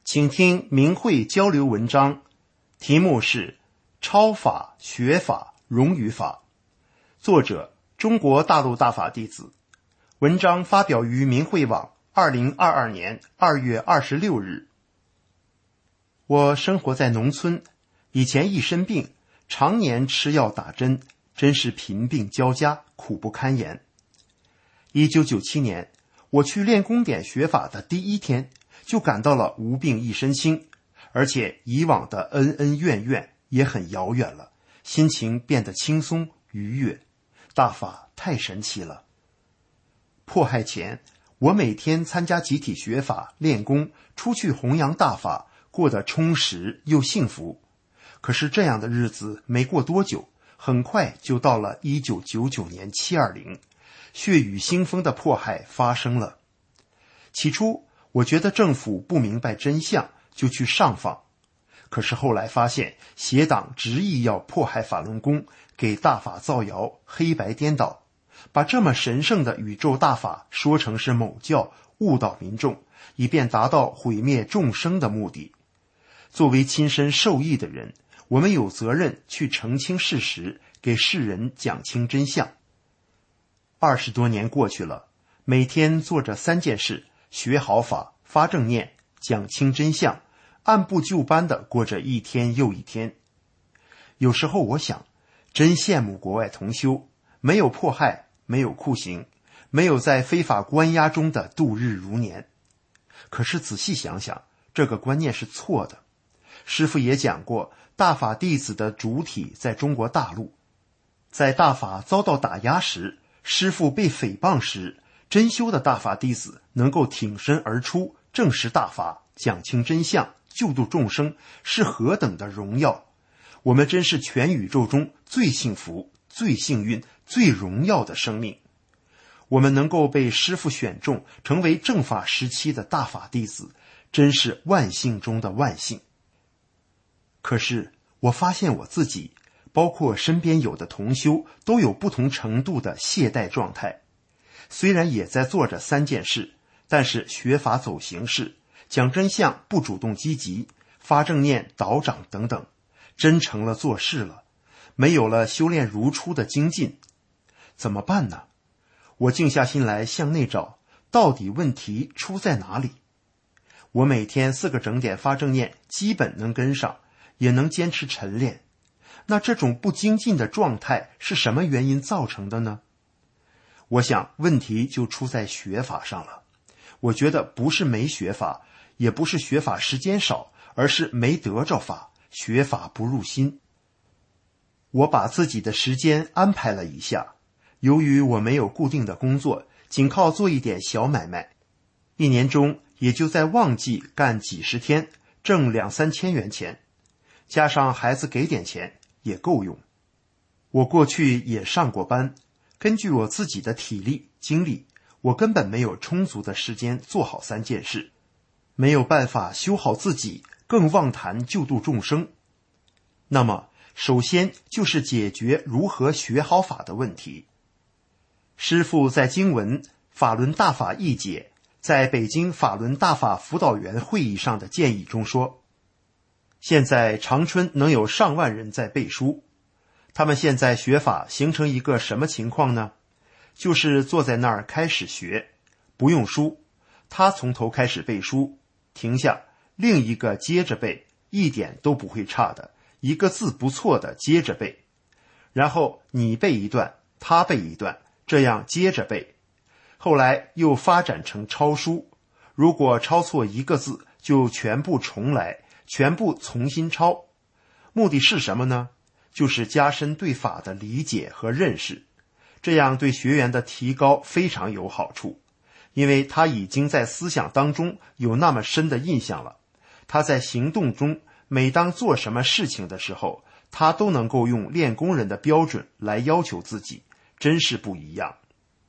请听明慧交流文章，题目是超法、学法、融语法，作者中国大陆大法弟子，文章发表于明慧网2022年2月26日。我生活在农村，以前一身病，常年吃药打针，真是贫病交加，苦不堪言。1997年，我去练功点学法的第一天，就感到了无病一身轻，而且以往的恩恩怨怨也很遥远了，心情变得轻松愉悦。大法太神奇了。迫害前，我每天参加集体学法练功，出去弘扬大法，过得充实又幸福。可是这样的日子没过多久，很快就到了1999年720，血雨腥风的迫害发生了。起初我觉得政府不明白真相，就去上访。可是后来发现邪党执意要迫害法轮功，给大法造谣，黑白颠倒，把这么神圣的宇宙大法说成是某教，误导民众，以便达到毁灭众生的目的。作为亲身受益的人，我们有责任去澄清事实，给世人讲清真相。20多年过去了，每天做着3件事：学好法、发正念、讲清真相，按部就班地过着一天又一天。有时候我想，真羡慕国外同修，没有迫害，没有酷刑，没有在非法关押中的度日如年。可是仔细想想，这个观念是错的。师父也讲过，大法弟子的主体在中国大陆。在大法遭到打压时，师父被诽谤时，真修的大法弟子能够挺身而出，证实大法，讲清真相，救度众生，是何等的荣耀。我们真是全宇宙中最幸福、最幸运、最荣耀的生命。我们能够被师父选中，成为正法时期的大法弟子，真是万幸中的万幸。可是我发现我自己，包括身边有的同修，都有不同程度的懈怠状态。虽然也在做着3件事，但是学法走形式，讲真相不主动积极，发正念导长等等，真成了做事了，没有了修炼如初的精进。怎么办呢？我静下心来向内找，到底问题出在哪里？我每天4个整点发正念，基本能跟上，也能坚持晨练。那这种不精进的状态是什么原因造成的呢？我想问题就出在学法上了。我觉得不是没学法，也不是学法时间少，而是没得着法，学法不入心。我把自己的时间安排了一下，由于我没有固定的工作，仅靠做一点小买卖，一年中也就在旺季干几十天，挣2-3千元钱，加上孩子给点钱也够用。我过去也上过班，根据我自己的体力精力，我根本没有充足的时间做好3件事，没有办法修好自己，更妄谈救度众生。那么首先就是解决如何学好法的问题。师父在经文《法轮大法译解》在北京法轮大法辅导员会议上的建议中说，现在长春能有上万人在背书，他们现在学法形成一个什么情况呢？就是坐在那儿开始学，不用书，他从头开始背书，停下，另一个接着背，一点都不会差的，一个字不错的接着背，然后你背一段，他背一段，这样接着背。后来又发展成抄书，如果抄错一个字，就全部重来，全部重新抄。目的是什么呢？就是加深对法的理解和认识，这样对学员的提高非常有好处，因为他已经在思想当中有那么深的印象了。他在行动中，每当做什么事情的时候，他都能够用练功人的标准来要求自己，真是不一样。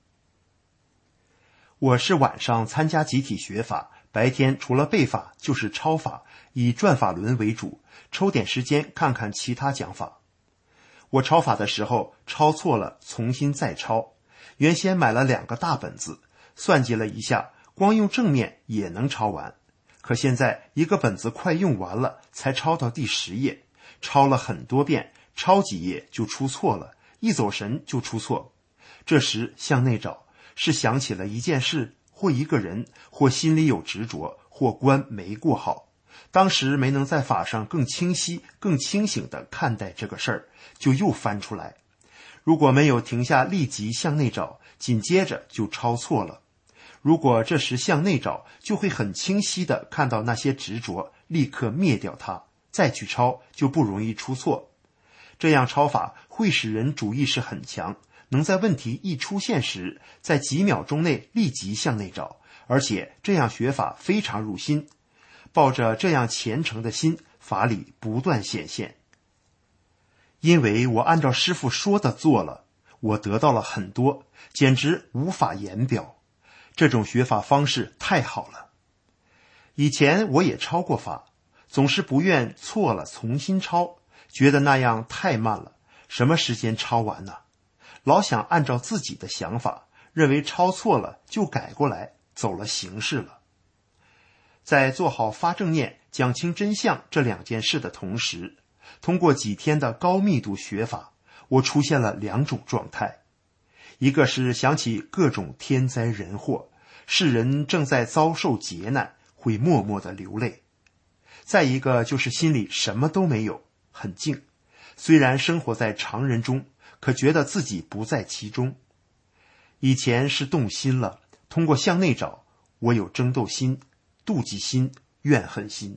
我是晚上参加集体学法，白天除了背法就是抄法，以转法轮为主，抽点时间看看其他讲法。我抄法的时候抄错了，重新再抄。原先买了2个大本子，算计了一下，光用正面也能抄完。可可现在一个本子快用完了，才抄到第10页，抄了很多遍，抄几页就出错了，一走神就出错。这时向内找，是想起了一件事，或一个人，或心里有执着，或关没过好。当时没能在法上更清晰、更清醒地看待这个事儿，就又翻出来。如果没有停下立即向内找，紧接着就抄错了。如果这时向内找，就会很清晰地看到那些执着，立刻灭掉它，再去抄就不容易出错。这样抄法会使人主意识很强，能在问题一出现时，在几秒钟内立即向内找，而且这样学法非常入心。抱着这样虔诚的心，法理不断显现。因为我按照师父说的做了，我得到了很多，简直无法言表。这种学法方式太好了。以前我也抄过法，总是不愿错了重新抄，觉得那样太慢了，什么时间抄完呢？老想按照自己的想法，认为抄错了就改过来，走了形式了。在做好发正念、讲清真相这2件事的同时，通过几天的高密度学法，我出现了2种状态。一个是想起各种天灾人祸，世人正在遭受劫难，会默默地流泪。再一个就是心里什么都没有，很静，虽然生活在常人中，可觉得自己不在其中。以前是动心了，通过向内找，我有争斗心、妒忌心、怨恨心。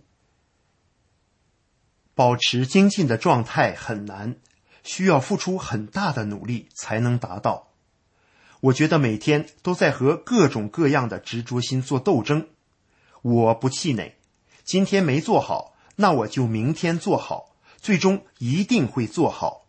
保持精进的状态很难，需要付出很大的努力才能达到。我觉得每天都在和各种各样的执着心做斗争。我不气馁，今天没做好，那我就明天做好，最终一定会做好。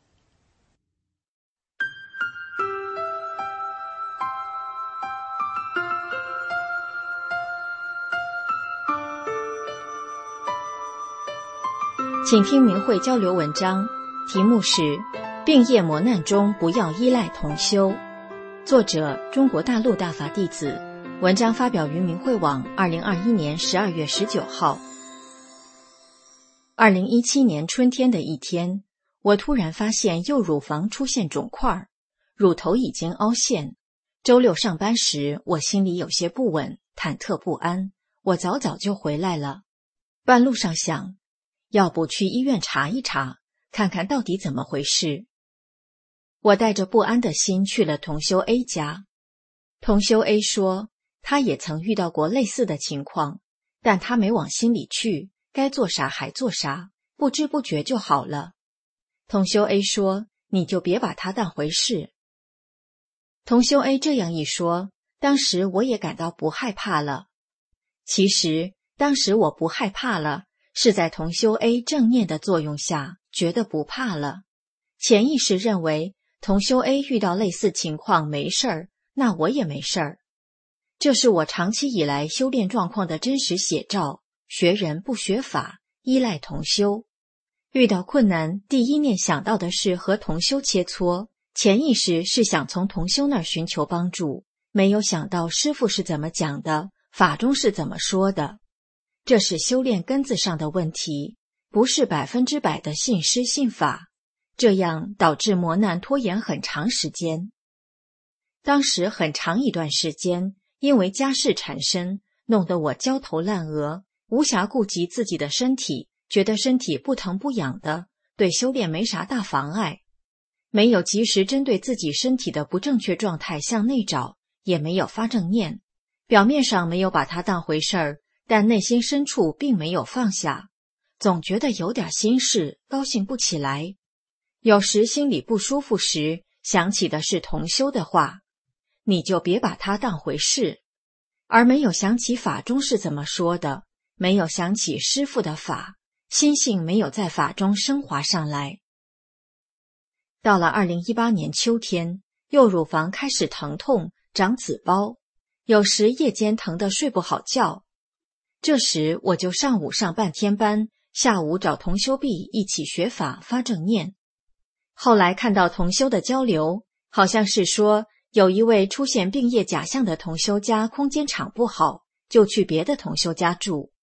请听明慧交流文章，题目是《病业磨难中不要依赖同修》，作者中国大陆大法弟子，文章发表于明慧网2021年12月19号。2017年春天的一天，我突然发现右乳房出现肿块，乳头已经凹陷。周六上班时，我心里有些不稳，忐忑不安，我早就回来了。半路上想，要不去医院查一查，看看到底怎么回事。我带着不安的心去了同修 A 家。同修 A 说，他也曾遇到过类似的情况，但他没往心里去，该做啥还做啥，不知不觉就好了。同修 A 说，你就别把它当回事。同修 A 这样一说，当时我也感到不害怕了。其实当时我不害怕了，是在同修 A 正念的作用下，觉得不怕了。潜意识认为同修 A 遇到类似情况没事儿，那我也没事儿。这是我长期以来修炼状况的真实写照，学人不学法，依赖同修。遇到困难，第一念想到的是和同修切磋，潜意识是想从同修那儿寻求帮助，没有想到师父是怎么讲的，法中是怎么说的。这是修炼根子上的问题，不是100%的信师信法，这样导致磨难拖延很长时间。当时很长一段时间，因为家事缠身，弄得我焦头烂额，无暇顾及自己的身体，觉得身体不疼不痒的，对修炼没啥大妨碍。没有及时针对自己身体的不正确状态向内找，也没有发正念，表面上没有把它当回事儿，但内心深处并没有放下，总觉得有点心事，高兴不起来。有时心里不舒服时，想起的是同修的话，你就别把它当回事，而没有想起法中是怎么说的，没有想起师父的法，心性没有在法中升华上来。到了2018年秋天，右乳房开始疼痛，长紫包，有时夜间疼得睡不好觉。这时我就上午上半天班，下午找同修 B 一起学法发正念。后来看到同修的交流，好像是说有一位出现病业假象的同修家空间场不好，就去别的同修家住。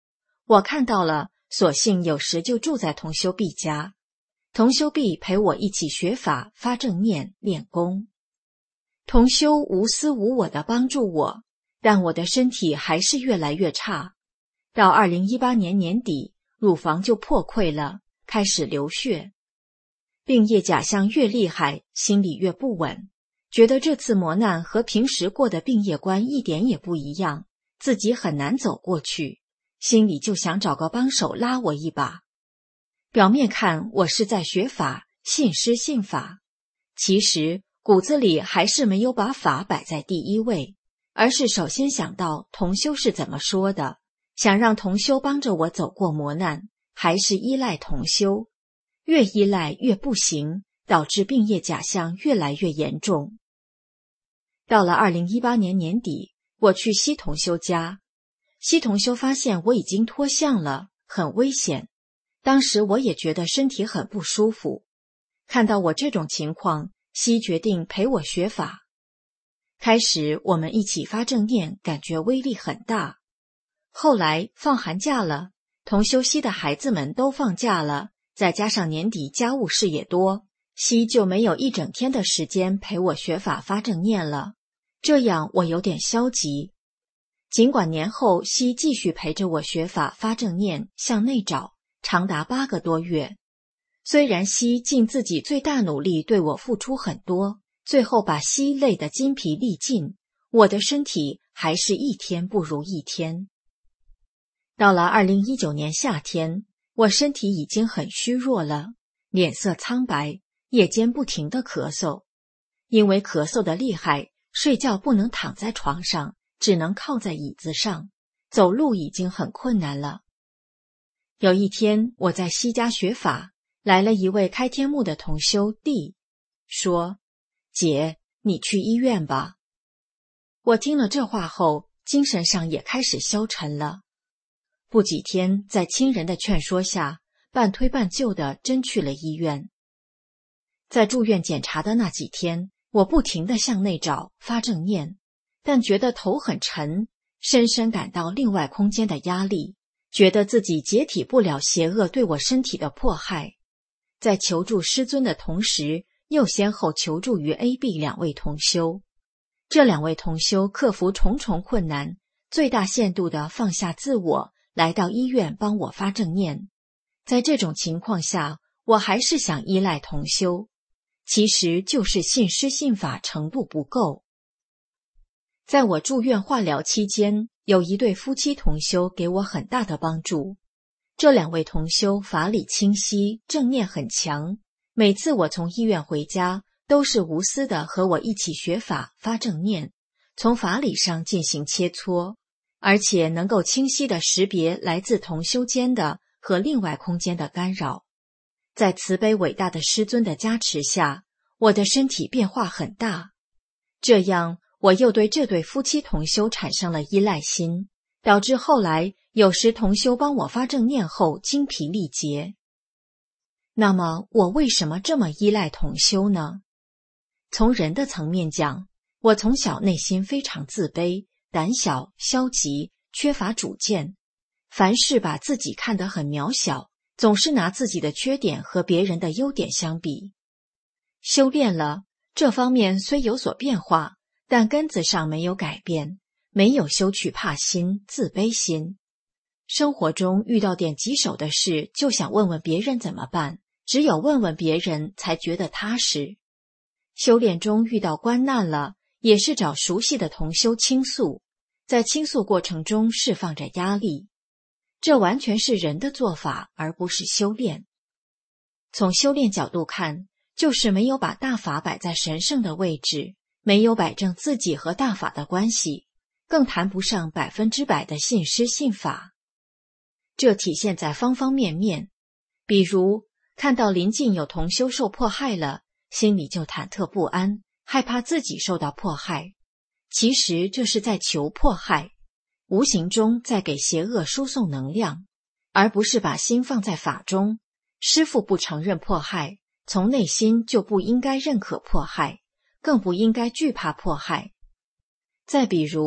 我看到了，索性有时就住在同修毕家。同修毕陪我一起学法、发正念、练功。同修无私无我地帮助我，但我的身体还是越来越差。到2018年年底，乳房就破溃了，开始流血。病业假象越厉害，心里越不稳，觉得这次磨难和平时过的病业关一点也不一样，自己很难走过去，心里就想找个帮手拉我一把。表面看我是在学法，信师信法，其实骨子里还是没有把法摆在第一位，而是首先想到同修是怎么说的，想让同修帮着我走过磨难，还是依赖同修，越依赖越不行，导致病业假象越来越严重。到了2018年年底，我去西同修家，西同修发现我已经脱相了，很危险。当时我也觉得身体很不舒服，看到我这种情况，西决定陪我学法。开始我们一起发正念，感觉威力很大。后来放寒假了，同修西的孩子们都放假了，再加上年底家务事也多，西就没有一整天的时间陪我学法发正念了，这样我有点消极。尽管年后西继续陪着我学法发正念，向内找，长达8个多月。虽然西尽自己最大努力对我付出很多，最后把西累得筋疲力尽，我的身体还是一天不如一天。到了2019年夏天，我身体已经很虚弱了，脸色苍白，夜间不停地咳嗽。因为咳嗽的厉害，睡觉不能躺在床上，只能靠在椅子上，走路已经很困难了。有一天我在西家学法，来了一位开天目的同修弟，说：姐，你去医院吧。我听了这话后，精神上也开始消沉了。不几天，在亲人的劝说下，半推半就的真去了医院。在住院检查的那几天，我不停地向内找，发正念，但觉得头很沉，深深感到另外空间的压力，觉得自己解体不了邪恶对我身体的迫害。在求助师尊的同时，又先后求助于 A、B 2位同修。这2位同修克服重重困难，最大限度地放下自我，来到医院帮我发正念。在这种情况下，我还是想依赖同修，其实就是信师信法程度不够。在我住院化疗期间，有一对夫妻同修给我很大的帮助。这2位同修法理清晰，正念很强，每次我从医院回家，都是无私的和我一起学法发正念，从法理上进行切磋，而且能够清晰地识别来自同修间的和另外空间的干扰。在慈悲伟大的师尊的加持下，我的身体变化很大。这样，我又对这对夫妻同修产生了依赖心，导致后来有时同修帮我发正念后精疲力竭。那么，我为什么这么依赖同修呢？从人的层面讲，我从小内心非常自卑、胆小、消极，缺乏主见，凡事把自己看得很渺小，总是拿自己的缺点和别人的优点相比。修炼了，这方面虽有所变化，但根子上没有改变，没有修去怕心、自卑心。生活中遇到点棘手的事，就想问问别人怎么办，只有问问别人才觉得踏实。修炼中遇到关难了，也是找熟悉的同修倾诉，在倾诉过程中释放着压力。这完全是人的做法，而不是修炼。从修炼角度看，就是没有把大法摆在神圣的位置，没有摆正自己和大法的关系，更谈不上100%的信师信法。这体现在方方面面，比如看到邻近有同修受迫害了，心里就忐忑不安，害怕自己受到迫害。其实这是在求迫害，无形中在给邪恶输送能量，而不是把心放在法中。师父不承认迫害，从内心就不应该认可迫害，更不应该惧怕迫害。再比如，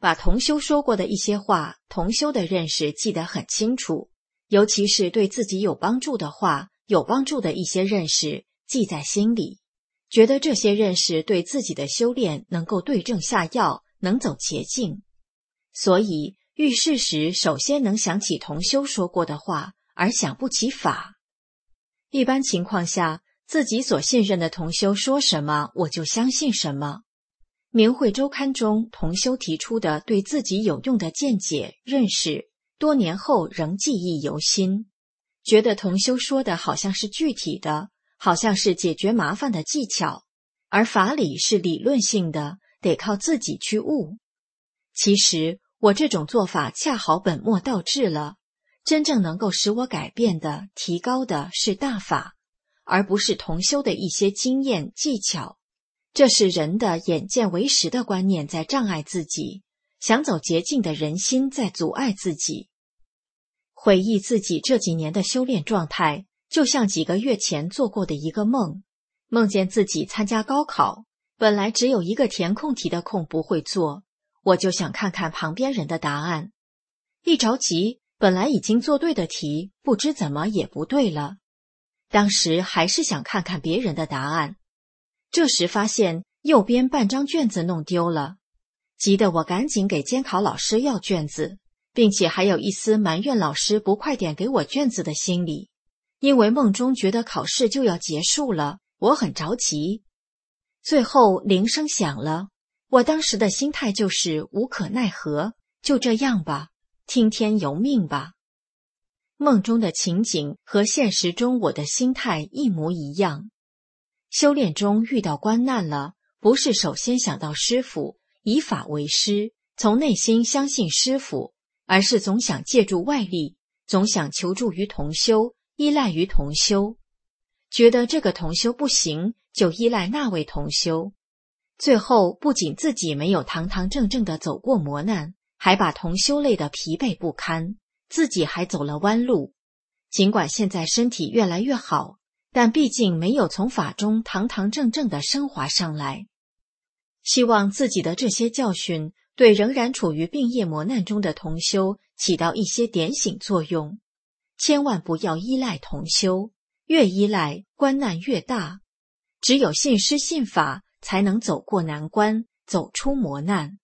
把同修说过的一些话，同修的认识记得很清楚，尤其是对自己有帮助的话，有帮助的一些认识记在心里，觉得这些认识对自己的修炼能够对症下药，能走捷径。所以遇事时首先能想起同修说过的话，而想不起法。一般情况下，自己所信任的同修说什么，我就相信什么。明慧周刊中同修提出的对自己有用的见解认识，多年后仍记忆犹新，觉得同修说的好像是具体的，好像是解决麻烦的技巧，而法理是理论性的，得靠自己去悟。其实我这种做法恰好本末倒置了，真正能够使我改变的、提高的是大法，而不是同修的一些经验技巧。这是人的眼见为实的观念在障碍自己，想走捷径的人心在阻碍自己。回忆自己这几年的修炼状态，就像几个月前做过的一个梦，梦见自己参加高考，本来只有一个填空题的空不会做，我就想看看旁边人的答案。一着急，本来已经做对的题，不知怎么也不对了。当时还是想看看别人的答案，这时发现右边半张卷子弄丢了，急得我赶紧给监考老师要卷子，并且还有一丝埋怨老师不快点给我卷子的心理，因为梦中觉得考试就要结束了，我很着急。最后铃声响了，我当时的心态就是无可奈何，就这样吧，听天由命吧。梦中的情景和现实中我的心态一模一样。修炼中遇到关难了，不是首先想到师父，以法为师，从内心相信师父，而是总想借助外力，总想求助于同修，依赖于同修，觉得这个同修不行，就依赖那位同修。最后不仅自己没有堂堂正正地走过磨难，还把同修累得疲惫不堪，自己还走了弯路。尽管现在身体越来越好，但毕竟没有从法中堂堂正正地升华上来。希望自己的这些教训对仍然处于病业磨难中的同修起到一些点醒作用。千万不要依赖同修，越依赖关难越大。只有信师信法，才能走过难关，走出磨难。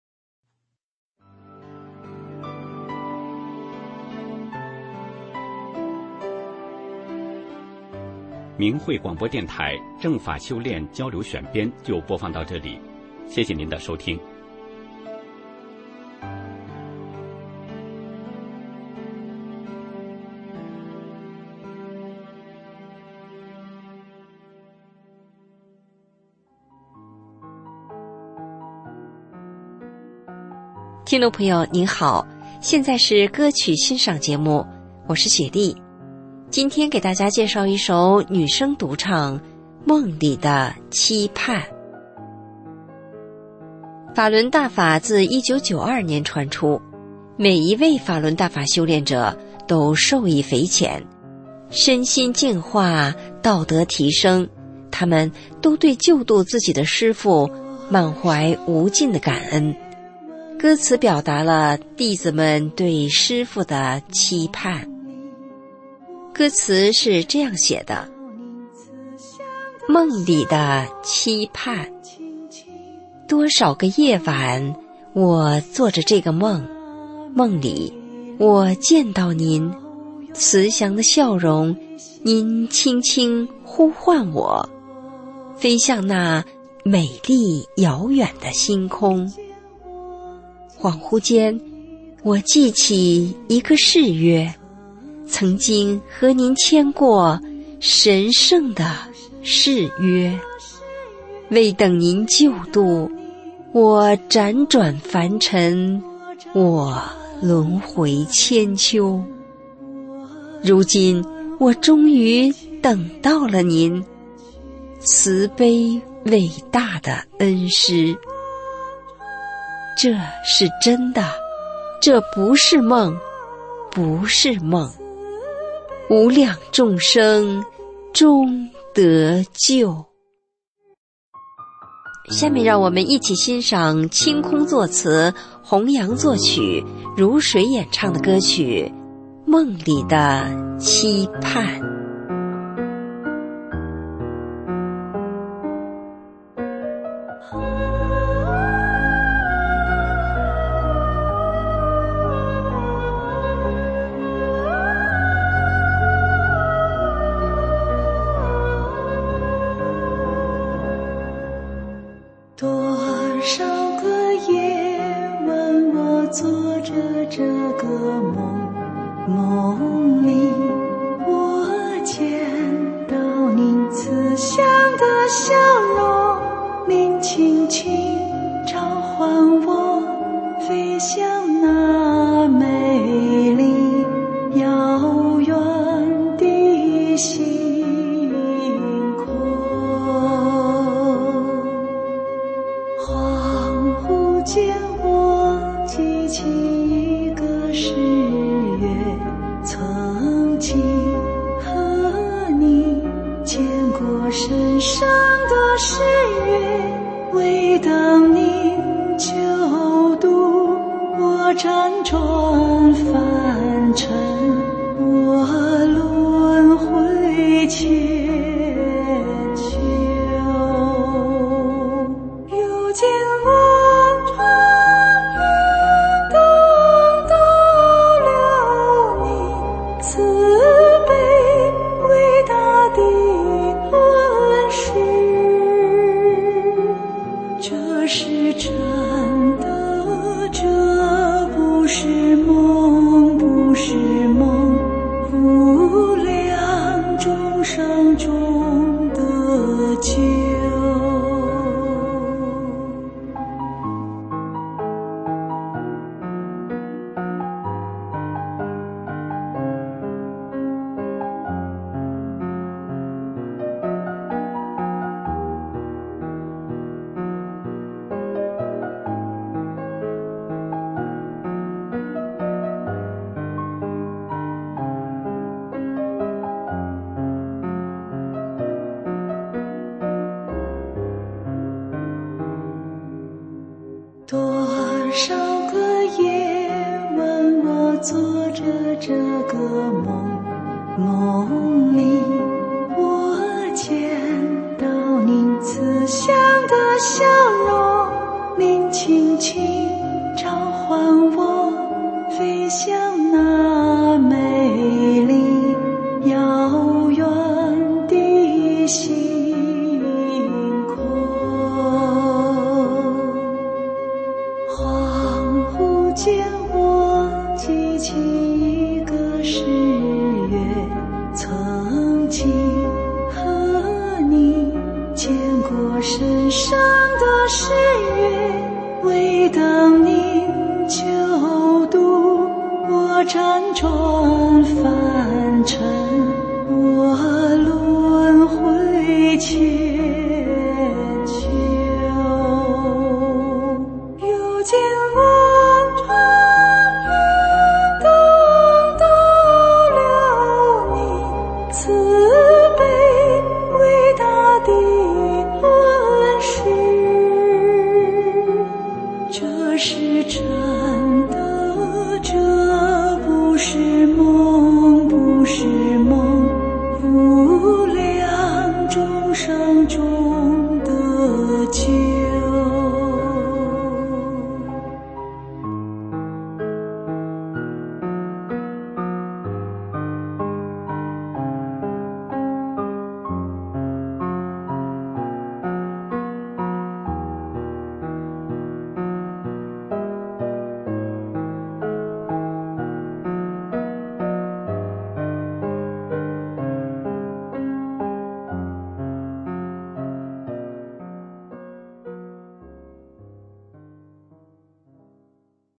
明慧广播电台正法修炼交流选编就播放到这里，谢谢您的收听。 听众朋友您好，现在是歌曲欣赏节目，我是雪莉。今天给大家介绍一首女声独唱《梦里的期盼》。法轮大法自1992年传出，每一位法轮大法修炼者都受益匪浅，身心净化，道德提升，他们都对救度自己的师父满怀无尽的感恩。歌词表达了弟子们对师父的期盼。歌词是这样写的：梦里的期盼，多少个夜晚我做着这个梦，梦里我见到您慈祥的笑容，您轻轻呼唤我，飞向那美丽遥远的星空。恍惚间，我记起一个誓约，曾经和您签过神圣的誓约。为等您救度，我辗转凡尘，我轮回千秋。如今我终于等到了您，慈悲伟大的恩师。这是真的，这不是梦，不是梦。无量众生终得救。 下面让我们一起欣赏清空作词、弘扬作曲、如水演唱的歌曲《梦里的期盼》。 不是梦，不是梦，不